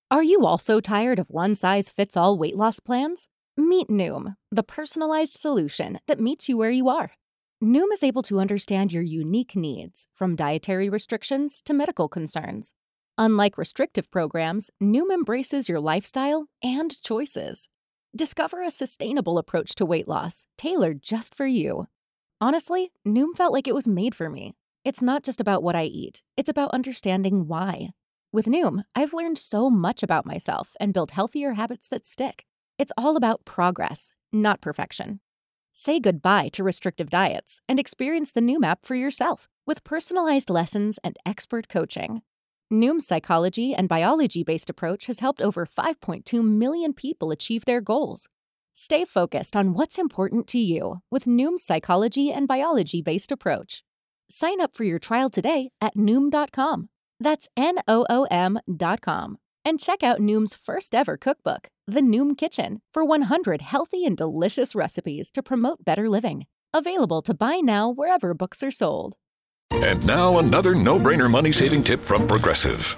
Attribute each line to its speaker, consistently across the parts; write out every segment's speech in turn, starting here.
Speaker 1: Are you also tired of one-size-fits-all weight loss plans? Meet Noom, the personalized solution that meets you where you are. Noom is able to understand your unique needs, from dietary restrictions to medical concerns. Unlike restrictive programs, Noom embraces your lifestyle and choices. Discover a sustainable approach to weight loss, tailored just for you. Honestly, Noom felt like it was made for me. It's not just about what I eat, it's about understanding why. With Noom, I've learned so much about myself and built healthier habits that stick. It's all about progress, not perfection. Say goodbye to restrictive diets and experience the Noom app for yourself with personalized lessons and expert coaching. Noom's psychology and biology-based approach has helped over 5.2 million people achieve their goals. Stay focused on what's important to you with Noom's psychology and biology-based approach. Sign up for your trial today at Noom.com. That's Noom.com. And check out Noom's first ever cookbook, The Noom Kitchen, for 100 healthy and delicious recipes to promote better living. Available to buy now wherever books are sold.
Speaker 2: And now another no-brainer money-saving tip from Progressive.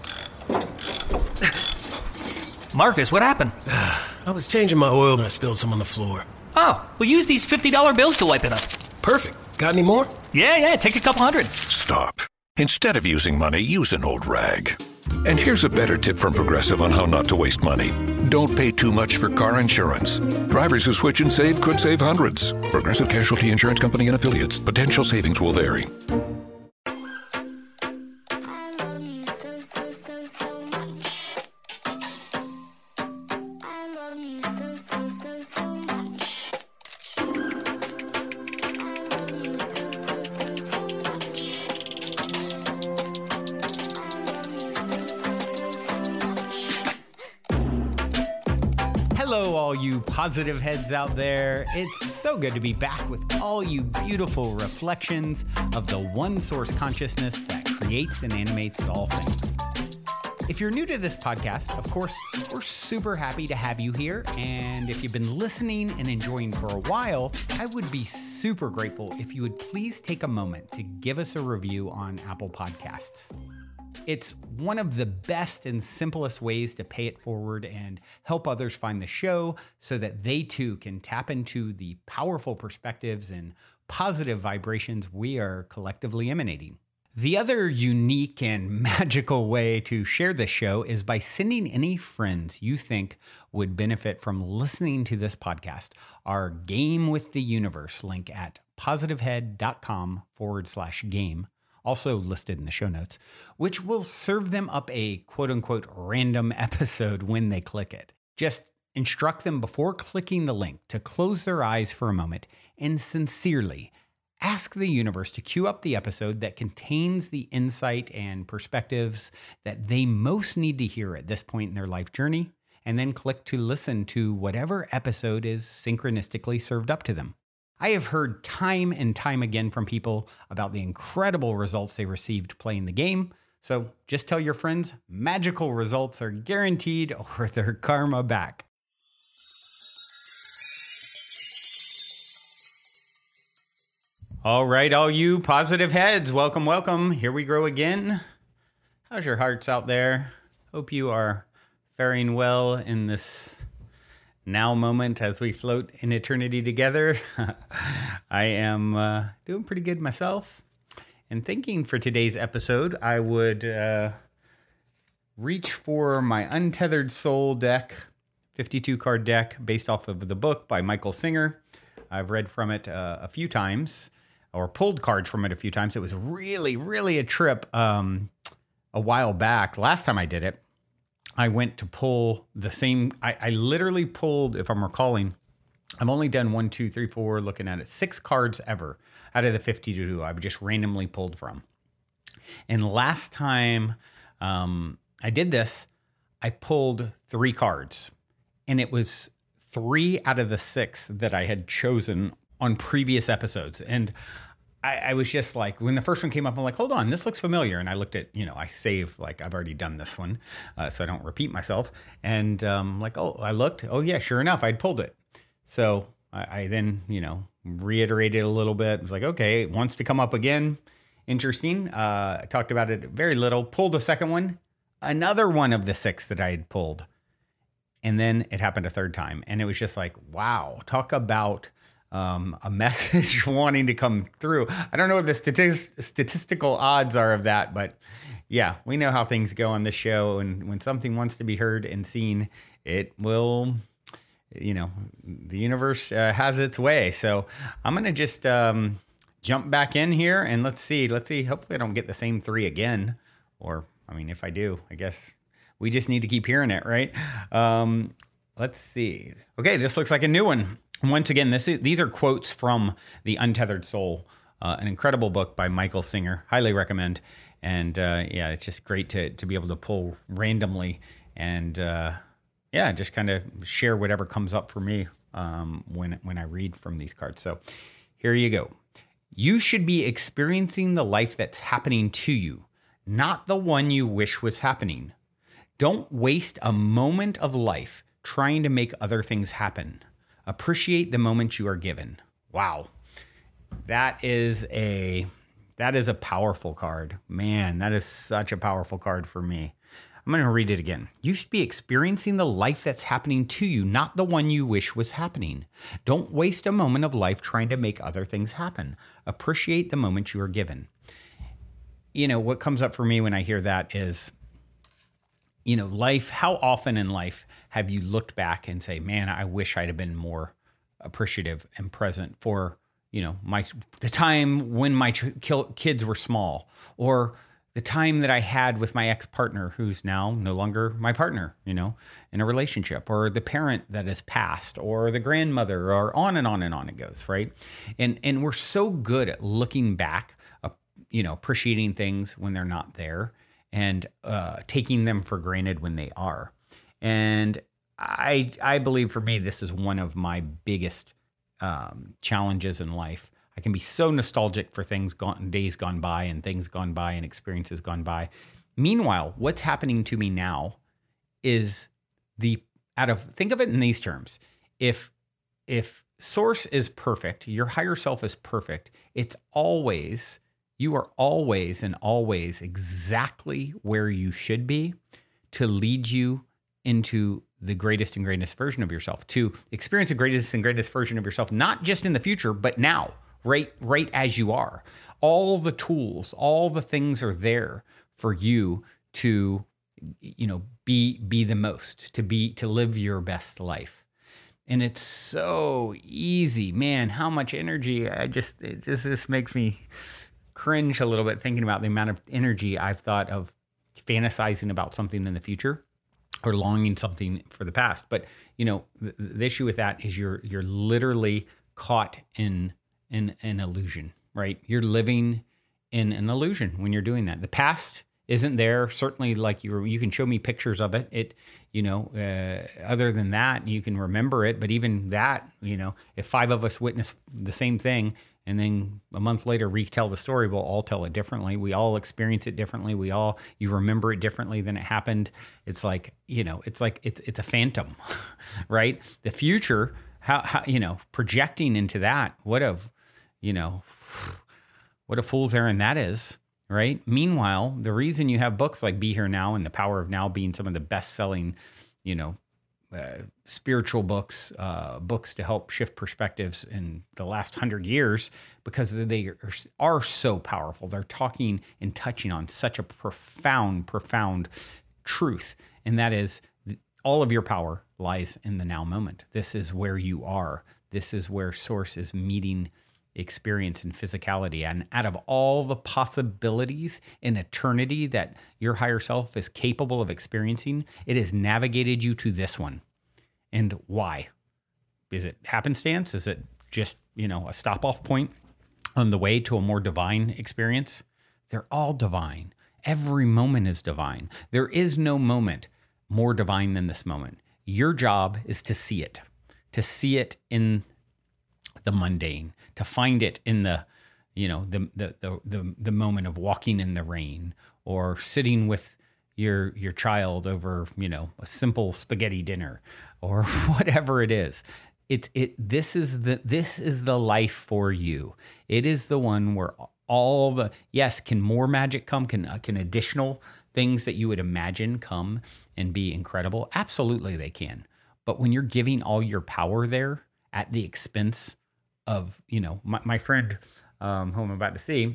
Speaker 3: Marcus, what happened?
Speaker 4: I was changing my oil and I spilled some on the floor.
Speaker 3: Oh, well, use these $50 bills to wipe it up.
Speaker 4: Perfect. Got any more?
Speaker 3: Yeah, take a couple hundred.
Speaker 2: Stop. Instead of using money, use an old rag. And here's a better tip from Progressive on how not to waste money. Don't pay too much for car insurance. Drivers who switch and save could save hundreds. Progressive Casualty Insurance Company and Affiliates. Potential savings will vary.
Speaker 5: Hello, all you positive heads out there. It's so good to be back with all you beautiful reflections of the one source consciousness that creates and animates all things. If you're new to this podcast, of course, we're super happy to have you here. And if you've been listening and enjoying for a while, I would be super grateful if you would please take a moment to give us a review on Apple Podcasts. It's one of the best and simplest ways to pay it forward and help others find the show so that they too can tap into the powerful perspectives and positive vibrations we are collectively emanating. The other unique and magical way to share this show is by sending any friends you think would benefit from listening to this podcast our Game with the Universe link at positivehead.com/game. Also listed in the show notes, which will serve them up a quote-unquote random episode when they click it. Just instruct them before clicking the link to close their eyes for a moment and sincerely ask the universe to cue up the episode that contains the insight and perspectives that they most need to hear at this point in their life journey, and then click to listen to whatever episode is synchronistically served up to them. I have heard time and time again from people about the incredible results they received playing the game. So just tell your friends magical results are guaranteed or their karma back. All right, all you positive heads, welcome, welcome. Here we grow again. How's your hearts out there? Hope you are faring well in this now moment as we float in eternity together. I am doing pretty good myself. And thinking for today's episode, I would reach for my Untethered Soul deck, 52 card deck based off of the book by Michael Singer. I've read from it a few times, or pulled cards from it a few times. It was really a trip a while back. Last time I did it, I went to pull the same, I literally pulled, if I'm recalling, I've only done 1, 2, 3, 4, looking at it, 6 cards ever out of the 52 I've just randomly pulled from. And last time I did this, I pulled 3 cards, and it was 3 out of the 6 that I had chosen on previous episodes. And I was just like, when the first one came up, I'm like, hold on, this looks familiar. And I looked at, I save, like, I've already done this one, so I don't repeat myself. And I looked, oh yeah, sure enough, I'd pulled it. So I then, reiterated a little bit. I was like, okay, it wants to come up again. Interesting. I talked about it very little, pulled a second one. another one of the 6 that I had pulled. And then it happened a third time. And it was just like, wow, talk about a message wanting to come through. I don't know what the statistical odds are of that, but yeah, we know how things go on this show. And when something wants to be heard and seen, it will, the universe has its way. So I'm going to just jump back in here and let's see. Hopefully I don't get the same 3 again. Or, if I do, I guess we just need to keep hearing it, right? Let's see. Okay, this looks like a new one. Once again, these are quotes from The Untethered Soul, an incredible book by Michael Singer. Highly recommend. And it's just great to be able to pull randomly and just kind of share whatever comes up for me when I read from these cards. So here you go. You should be experiencing the life that's happening to you, not the one you wish was happening. Don't waste a moment of life trying to make other things happen. Appreciate the moment you are given. Wow. That is a powerful card. Man, that is such a powerful card for me. I'm going to read it again. You should be experiencing the life that's happening to you, not the one you wish was happening. Don't waste a moment of life trying to make other things happen. Appreciate the moment you are given. What comes up for me when I hear that is, life, how often in life have you looked back and say, man, I wish I'd have been more appreciative and present for, the time when my kids were small, or the time that I had with my ex-partner who's now no longer my partner, in a relationship, or the parent that has passed, or the grandmother, or on and on and on it goes, right? And we're so good at looking back, appreciating things when they're not there, and taking them for granted when they are. And I believe for me, this is one of my biggest challenges in life. I can be so nostalgic for days gone by and things gone by and experiences gone by. Meanwhile, what's happening to me now is think of it in these terms. If source is perfect, your higher self is perfect, you are always and always exactly where you should be to lead you into the greatest and greatest version of yourself, to experience the greatest and greatest version of yourself, not just in the future, but now, right as you are. All the tools, all the things are there for you to, be the most, to live your best life. And it's so easy, man, how much energy, this makes me cringe a little bit thinking about the amount of energy I've thought of fantasizing about something in the future or longing something for the past. But, the issue with that is you're literally caught in an illusion, right? You're living in an illusion when you're doing that. The past isn't there. Certainly, like you can show me pictures of it. Other than that, you can remember it. But even that, if 5 of us witness the same thing and then a month later retell the story, we'll all tell it differently. We all experience it differently. You remember it differently than it happened. It's like, it's a phantom, right? The future, how projecting into that, what a fool's errand that is, right? Meanwhile, the reason you have books like Be Here Now and The Power of Now being some of the best-selling, spiritual books to help shift perspectives in the last 100 years, because they are so powerful. They're talking and touching on such a profound truth, and that is all of your power lies in the now moment. This is where you are. This is where source is meeting experience and physicality. And out of all the possibilities in eternity that your higher self is capable of experiencing, it has navigated you to this one. And why? Is it happenstance? Is it just, a stop-off point on the way to a more divine experience? They're all divine. Every moment is divine. There is no moment more divine than this moment. Your job is to see it in the mundane, to find it in the moment of walking in the rain, or sitting with your child over, a simple spaghetti dinner, or whatever it is. This is the life for you. It is the one where can more magic come? Can additional things that you would imagine come and be incredible? Absolutely they can. But when you're giving all your power there at the expense of, my friend who I'm about to see,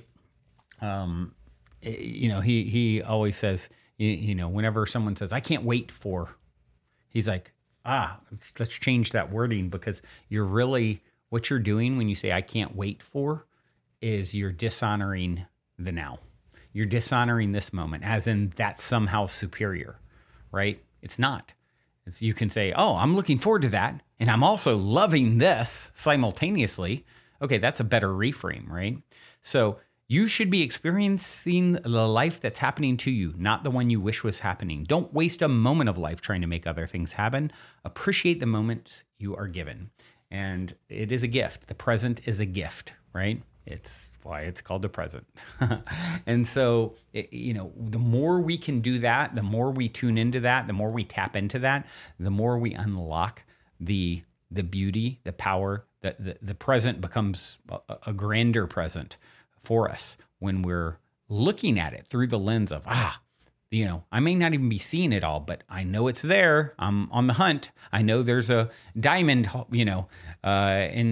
Speaker 5: he always says, whenever someone says, I can't wait for, he's like, let's change that wording, because what you're doing when you say I can't wait for is you're dishonoring the now. You're dishonoring this moment, as in that's somehow superior, right? It's not. You can say, I'm looking forward to that, and I'm also loving this simultaneously. Okay, that's a better reframe, right? So you should be experiencing the life that's happening to you, not the one you wish was happening. Don't waste a moment of life trying to make other things happen. Appreciate the moments you are given. And it is a gift. The present is a gift, right? It's why it's called the present. And so, the more we can do that, the more we tune into that, the more we tap into that, the more we unlock the beauty, the power, the present becomes a grander present for us when we're looking at it through the lens of, I may not even be seeing it all, but I know it's there. I'm on the hunt. I know there's a diamond, in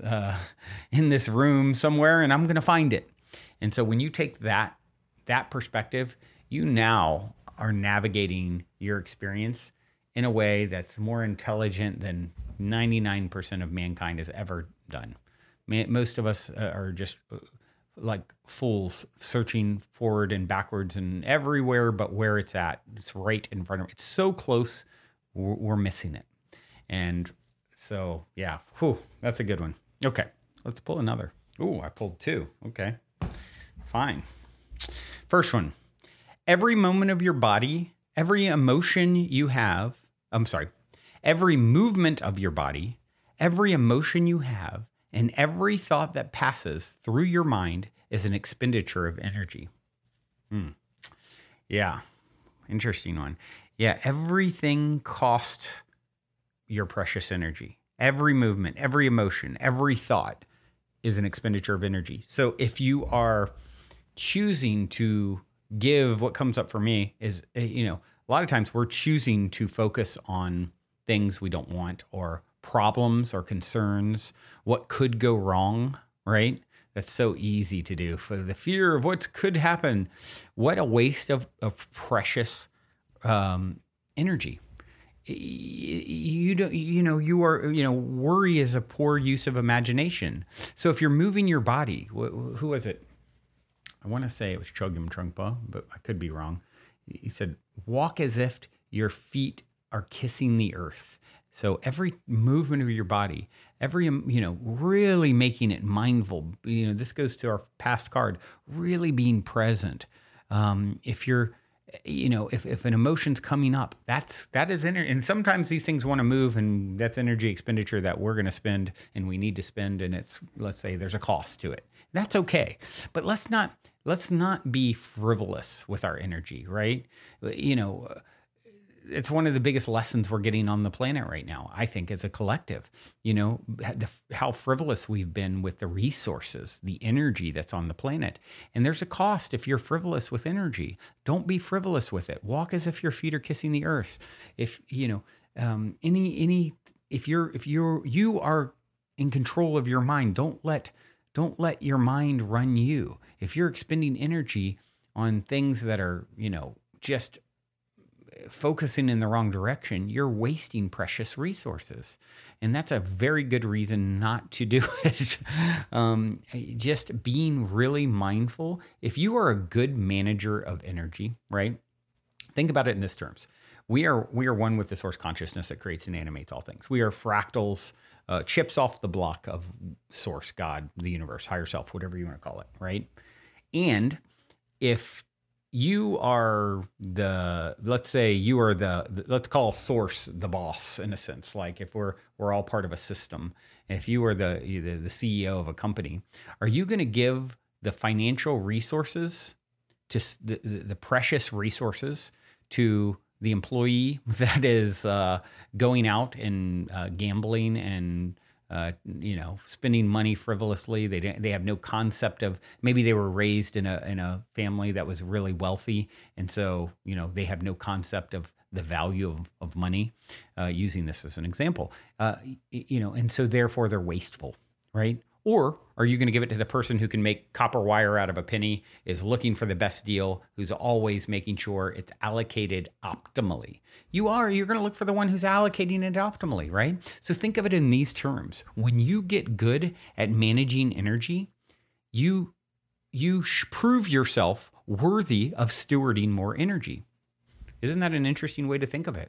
Speaker 5: this room somewhere, and I'm going to find it. And so when you take that perspective, you now are navigating your experience in a way that's more intelligent than 99% of mankind has ever done. Most of us are just like fools searching forward and backwards and everywhere but where it's at. It's right in front of us. It's so close, we're missing it. And so, yeah, that's a good one. Okay, let's pull another. I pulled two. Okay, fine. First one. Every moment of your body, every emotion you have, every movement of your body, every emotion you have, and every thought that passes through your mind is an expenditure of energy. Yeah, interesting one. Yeah, everything costs your precious energy. Every movement, every emotion, every thought is an expenditure of energy. So if you are choosing to give, what comes up for me is, a lot of times we're choosing to focus on things we don't want, or problems or concerns, what could go wrong, right? That's so easy to do. For the fear of what could happen. What a waste of precious energy. Worry is a poor use of imagination. So if you're moving your body, who was it? I want to say it was Chogyam Trungpa, but I could be wrong. He said, walk as if your feet are kissing the earth. So every movement of your body, really making it mindful. This goes to our past card, really being present. If you're, if an emotion's coming up, that is energy. And sometimes these things want to move, and that's energy expenditure that we're going to spend and we need to spend. And let's say there's a cost to it. That's okay. But let's not be frivolous with our energy, right? It's one of the biggest lessons we're getting on the planet right now, I think, as a collective. How frivolous we've been with the resources, the energy that's on the planet. And there's a cost if you're frivolous with energy. Don't be frivolous with it. Walk as if your feet are kissing the earth. If you are in control of your mind, don't let your mind run you. If you're expending energy on things that are, just focusing in the wrong direction, you're wasting precious resources. And that's a very good reason not to do it. Just being really mindful. If you are a good manager of energy, right? Think about it in this terms. We are one with the source consciousness that creates and animates all things. We are fractals, chips off the block of source, God, the universe, higher self, whatever you want to call it, right? And if you are let's call source the boss in a sense. Like if we're all part of a system, if you are the CEO of a company, are you going to give the financial resources to the precious resources to the employee that is going out and gambling and spending money frivolously. They have no concept of, maybe they were raised in a family that was really wealthy, and so they have no concept of the value of money. Using this as an example, and so therefore they're wasteful, right? Or are you going to give it to the person who can make copper wire out of a penny, is looking for the best deal, who's always making sure it's allocated optimally? You're going to look for the one who's allocating it optimally, right? So think of it in these terms. When you get good at managing energy, you prove yourself worthy of stewarding more energy. Isn't that an interesting way to think of it?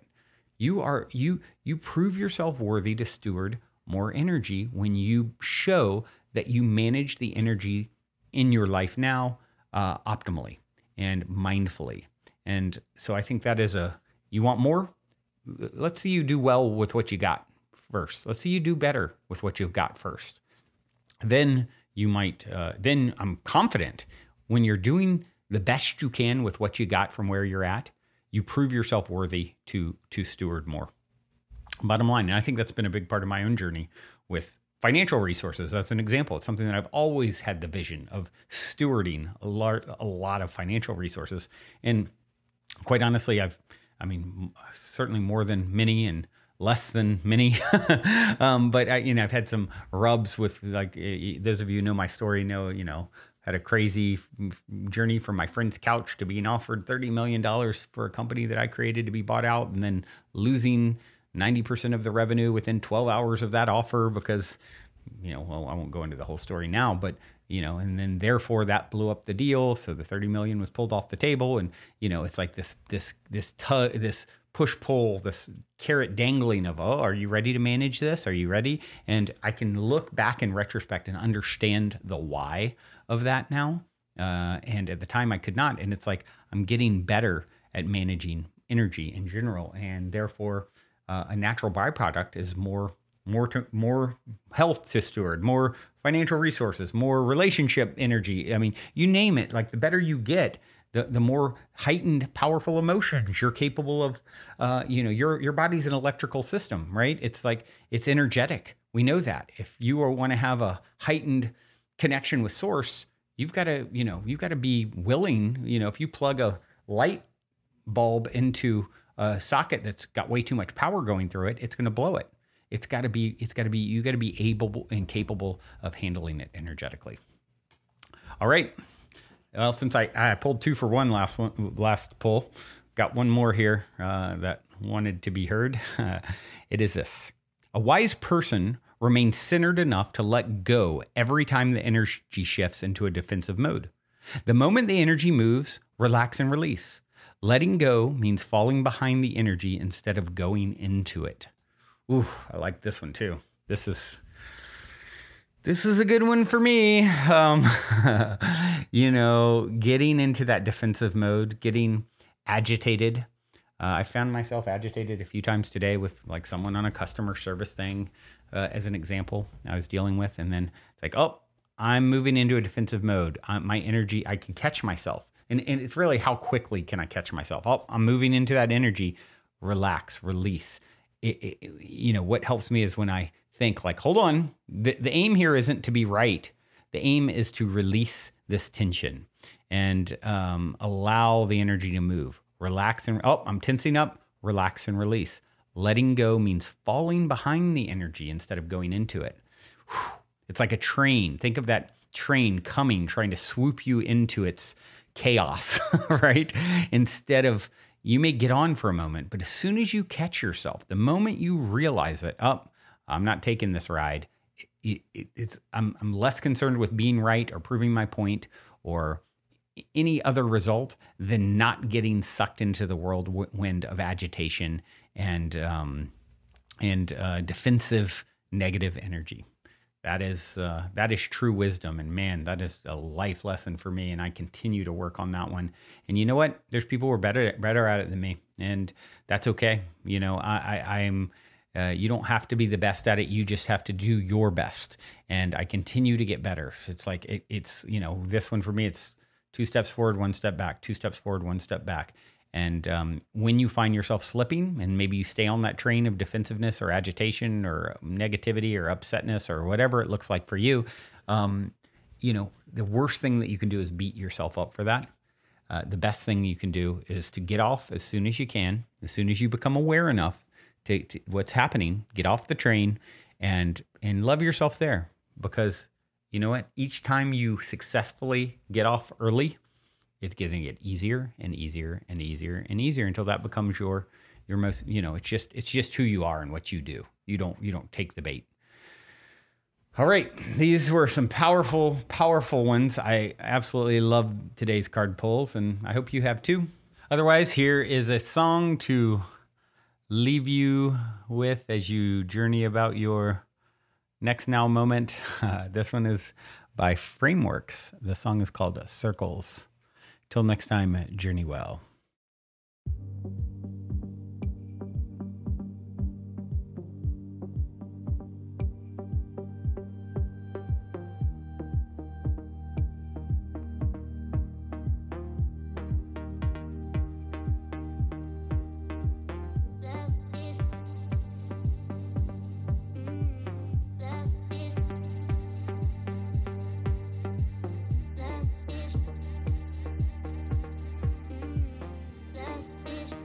Speaker 5: You prove yourself worthy to steward more energy when you show that you manage the energy in your life now optimally and mindfully. And so I think that is you want more? Let's see you do well with what you got first. Let's see you do better with what you've got first. Then you might, then I'm confident when you're doing the best you can with what you got from where you're at, you prove yourself worthy to steward more. Bottom line, and I think that's been a big part of my own journey with financial resources. That's an example. It's something that I've always had the vision of stewarding a lot of financial resources. And quite honestly, certainly more than many and less than many. But I've had some rubs with, like, those of you who know my story had a crazy journey from my friend's couch to being offered $30 million for a company that I created to be bought out, and then losing 90% of the revenue within 12 hours of that offer because, I won't go into the whole story now, but, and then therefore that blew up the deal. So the 30 million was pulled off the table. And, it's like this push-pull, this carrot dangling of, are you ready to manage this? Are you ready? And I can look back in retrospect and understand the why of that now. And at the time I could not. And it's like, I'm getting better at managing energy in general. And therefore, a natural byproduct is more health to steward, more financial resources, more relationship energy. I mean, you name it. Like, the better you get, the more heightened, powerful emotions you're capable of. Your body's an electrical system, right? It's like, it's energetic. We know that. If you want to have a heightened connection with source, you've got to be willing. If you plug a light bulb into a socket that's got way too much power going through it, it's going to blow it. You got to be able and capable of handling it energetically. All right. Well, since I pulled 2 for 1 last pull, got one more here that wanted to be heard. It is this: a wise person remains centered enough to let go every time the energy shifts into a defensive mode. The moment the energy moves, relax and release. Letting go means falling behind the energy instead of going into it. Ooh, I like this one too. This is a good one for me. Getting into that defensive mode, getting agitated. I found myself agitated a few times today with, like, someone on a customer service thing, as an example I was dealing with. And then it's like, I'm moving into a defensive mode. My energy, I can catch myself. And it's really, how quickly can I catch myself? I'm moving into that energy. Relax, release. What helps me is when I think, like, hold on, the aim here isn't to be right. The aim is to release this tension and allow the energy to move. Relax and, I'm tensing up, relax and release. Letting go means falling behind the energy instead of going into it. It's like a train. Think of that train coming, trying to swoop you into its chaos, right? Instead of, you may get on for a moment, but as soon as you catch yourself, the moment you realize that, I'm not taking this ride, I'm less concerned with being right or proving my point or any other result than not getting sucked into the whirlwind of agitation and defensive negative energy. That is true wisdom, and man, that is a life lesson for me, and I continue to work on that one. And you know what? There's people who are better at it than me, and that's okay. I'm. You don't have to be the best at it. You just have to do your best, and I continue to get better. It's like it's this one for me. It's 2 steps forward, 1 step back. 2 steps forward, 1 step back. And when you find yourself slipping and maybe you stay on that train of defensiveness or agitation or negativity or upsetness or whatever it looks like for you, the worst thing that you can do is beat yourself up for that. The best thing you can do is to get off as soon as you can, as soon as you become aware enough to what's happening, get off the train and love yourself there. Because you know what? Each time you successfully get off early, it's going to get easier and easier and easier and easier until that becomes your most, it's just who you are and what you do. You don't take the bait. All right. These were some powerful, powerful ones. I absolutely love today's card pulls, and I hope you have too. Otherwise, here is a song to leave you with as you journey about your next now moment. This one is by Frameworks. The song is called Circles. Till next time, journey well.
Speaker 6: Love is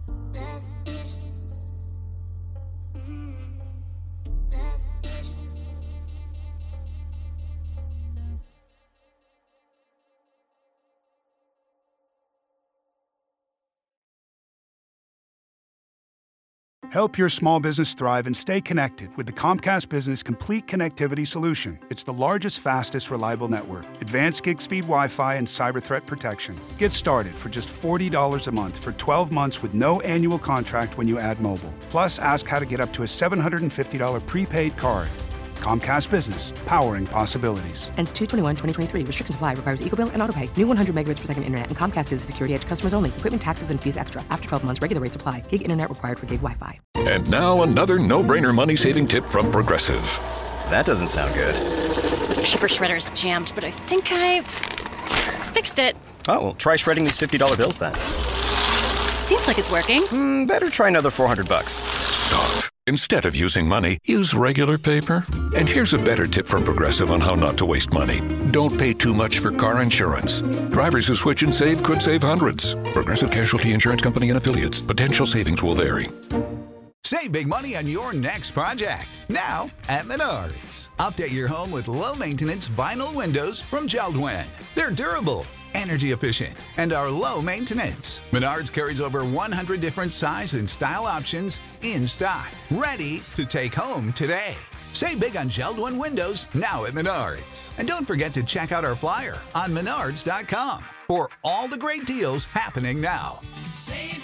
Speaker 6: Help your small business thrive and stay connected with the Comcast Business Complete Connectivity Solution. It's the largest, fastest, reliable network, advanced gig speed Wi-Fi, and cyber threat protection. Get started for just $40 a month for 12 months with no annual contract when you add mobile. Plus, ask how to get up to a $750 prepaid card. Comcast Business, powering possibilities.
Speaker 7: Ends 2/21/2023. Restrictions apply. Requires EcoBill and AutoPay. New 100 megabits per second internet and Comcast Business Security Edge customers only. Equipment, taxes, and fees extra. After 12 months, regular rates apply. Gig internet required for gig Wi-Fi.
Speaker 2: And now another no-brainer money-saving tip from Progressive.
Speaker 8: That doesn't sound good.
Speaker 9: The paper shredder's jammed, but I think I fixed it.
Speaker 8: Oh, well, try shredding these $50 bills then.
Speaker 9: Seems like it's working.
Speaker 8: Better try another $400.
Speaker 2: Stop. Instead of using money, use regular paper. And here's a better tip from Progressive on how not to waste money. Don't pay too much for car insurance. Drivers who switch and save could save hundreds. Progressive Casualty Insurance Company and Affiliates. Potential savings will vary.
Speaker 10: Save big money on your next project. Now at Menards. Update your home with low-maintenance vinyl windows from JELD-WEN. They're durable, energy efficient, and are low maintenance. Menards carries over 100 different size and style options in stock, ready to take home today. Save big on JELD-WEN windows now at Menards. And don't forget to check out our flyer on menards.com for all the great deals happening now.
Speaker 11: Save